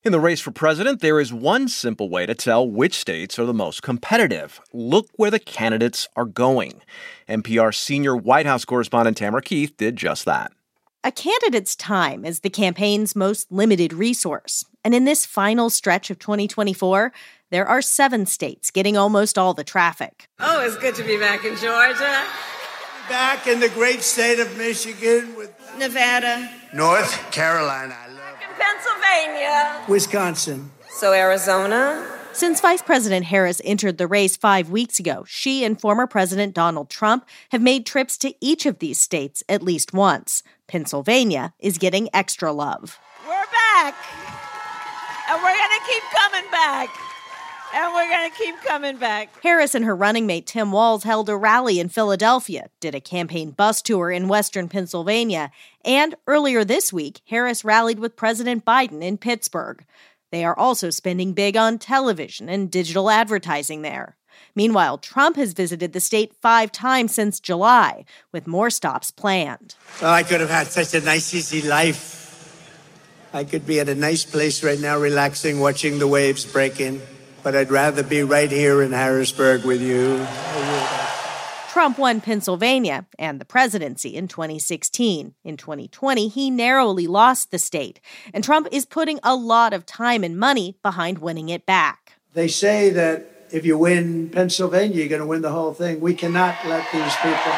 In the race for president, there is one simple way to tell which states are the most competitive. Look where the candidates are going. NPR senior White House correspondent Tamara Keith did just that. A candidate's time is the campaign's most limited resource. And in this final stretch of 2024, there are 7 states getting almost all the traffic. Oh, it's good to be back in Georgia. Back in the great state of Michigan with Nevada. North Carolina. I love Pennsylvania. Wisconsin. So Arizona. Since Vice President Harris entered the race 5 weeks ago, she and former President Donald Trump have made trips to each of these states at least once. Pennsylvania is getting extra love. We're back. And we're going to keep coming back. And we're going to keep coming back. Harris and her running mate Tim Walz held a rally in Philadelphia, did a campaign bus tour in western Pennsylvania, and earlier this week, Harris rallied with President Biden in Pittsburgh. They are also spending big on television and digital advertising there. Meanwhile, Trump has visited the state 5 times since July, with more stops planned. Oh, I could have had such a nice, easy life. I could be at a nice place right now, relaxing, watching the waves break in. But I'd rather be right here in Harrisburg with you. Trump won Pennsylvania and the presidency in 2016. In 2020, he narrowly lost the state, and Trump is putting a lot of time and money behind winning it back. They say that if you win Pennsylvania, you're going to win the whole thing. We cannot let these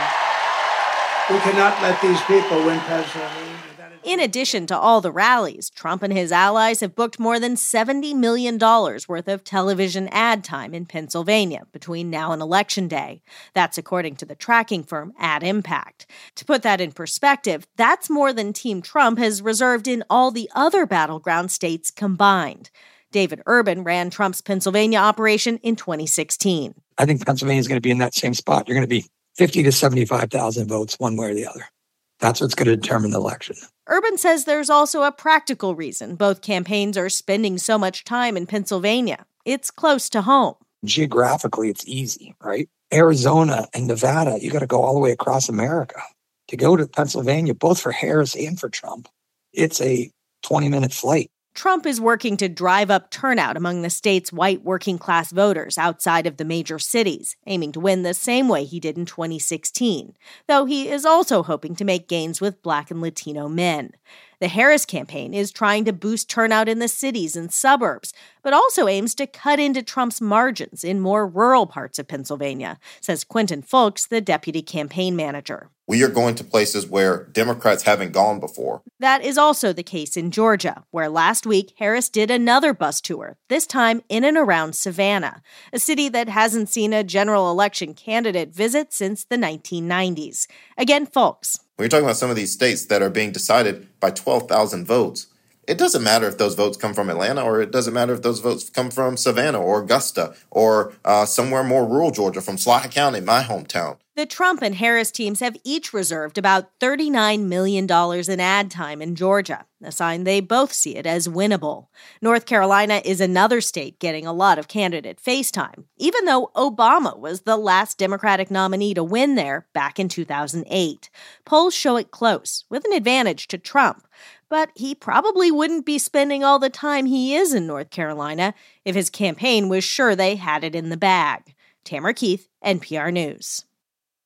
people win Pennsylvania. In addition to all the rallies, Trump and his allies have booked more than $70 million worth of television ad time in Pennsylvania between now and Election Day. That's according to the tracking firm Ad Impact. To put that in perspective, that's more than Team Trump has reserved in all the other battleground states combined. David Urban ran Trump's Pennsylvania operation in 2016. I think Pennsylvania is going to be in that same spot. You're going to be 50 to 75,000 votes one way or the other. That's what's going to determine the election. Urban says there's also a practical reason both campaigns are spending so much time in Pennsylvania. It's close to home. Geographically, it's easy, right? Arizona and Nevada, you got to go all the way across America. To go to Pennsylvania, both for Harris and for Trump, it's a 20-minute flight. Trump is working to drive up turnout among the state's white working-class voters outside of the major cities, aiming to win the same way he did in 2016, though he is also hoping to make gains with Black and Latino men. The Harris campaign is trying to boost turnout in the cities and suburbs, but also aims to cut into Trump's margins in more rural parts of Pennsylvania, says Quentin Fulks, the deputy campaign manager. We are going to places where Democrats haven't gone before. That is also the case in Georgia, where last week Harris did another bus tour, this time in and around Savannah, a city that hasn't seen a general election candidate visit since the 1990s. Again, Fulks. When you're talking about some of these states that are being decided by 12,000 votes, it doesn't matter if those votes come from Atlanta, or it doesn't matter if those votes come from Savannah or Augusta or somewhere more rural Georgia, from Sly County, my hometown. The Trump and Harris teams have each reserved about $39 million in ad time in Georgia, a sign they both see it as winnable. North Carolina is another state getting a lot of candidate face time, even though Obama was the last Democratic nominee to win there back in 2008. Polls show it close, with an advantage to Trump. But he probably wouldn't be spending all the time he is in North Carolina if his campaign was sure they had it in the bag. Tamara Keith, NPR News.